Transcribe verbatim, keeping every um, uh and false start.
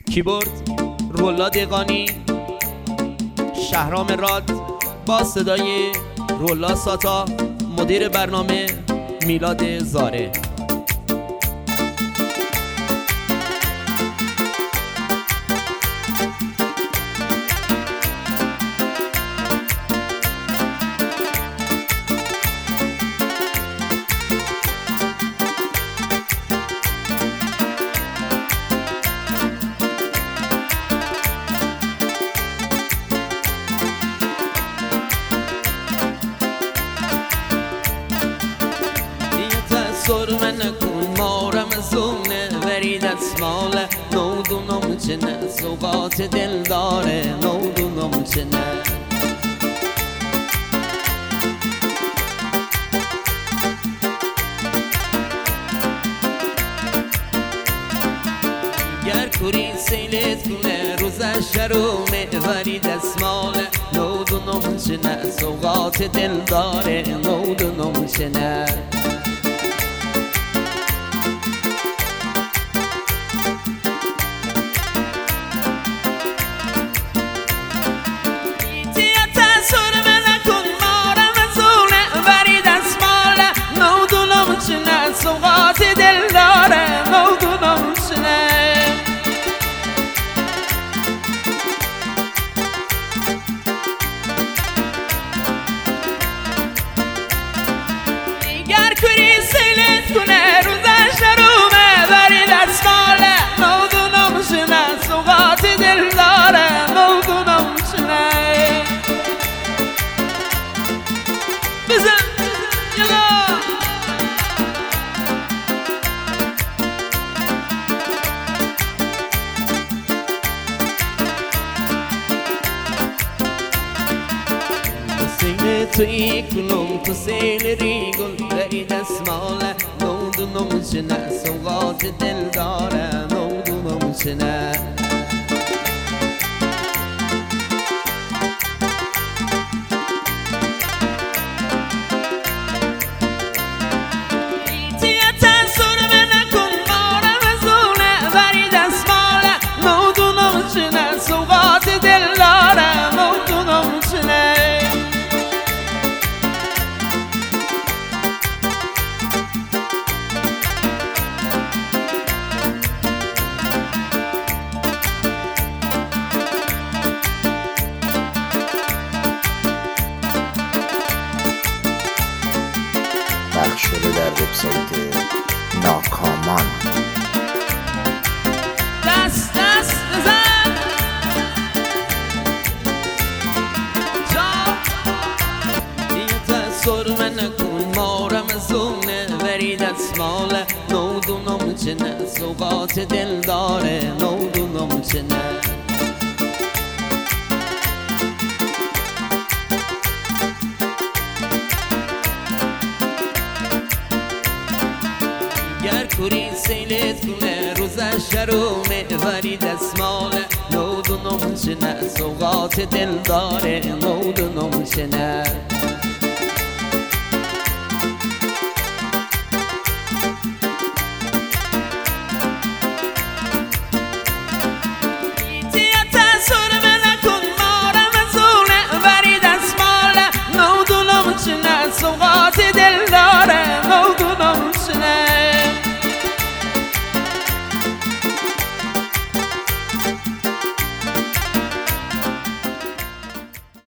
کیبورد رولا دقانی، شهرام راد با صدای رولا ساتا، مدیر برنامه میلاد زاره. سرمه نکن مارم زونه وری دستماله، نودونم چنه سوقات دل داره، نودونم چنه گر کوری سیلت کنه روزش شرومه وری دستماله، نودونم چنه سوقات دل داره، نودونم چنه سوقات دل داره، نودونم چنه گر کوری سیلت کنه روزش نرومه وری دستماله، نودونم چنه سوقات دل داره، نودونم چنه بزن یلا توی کنم تو سیل ریگل بری دستماله، نودونم چنه سوقات دل داره، نودونم چنه ایتیت سرمه نکن مارم زونه بری دستماله، نودونم چنه سوقات دل داره، نودونم چنه پخش شده در وبسایت ناکامان. دست دست بزن جا دیت سرمه نکن مارم زونه وری دستماله، نودونم چنه سوقات دل داره، نودونم چنه گر کوری سیلت کنه روزش شرومه وری دستماله، نودونم چنه سوقات دل داره، نودونم چنه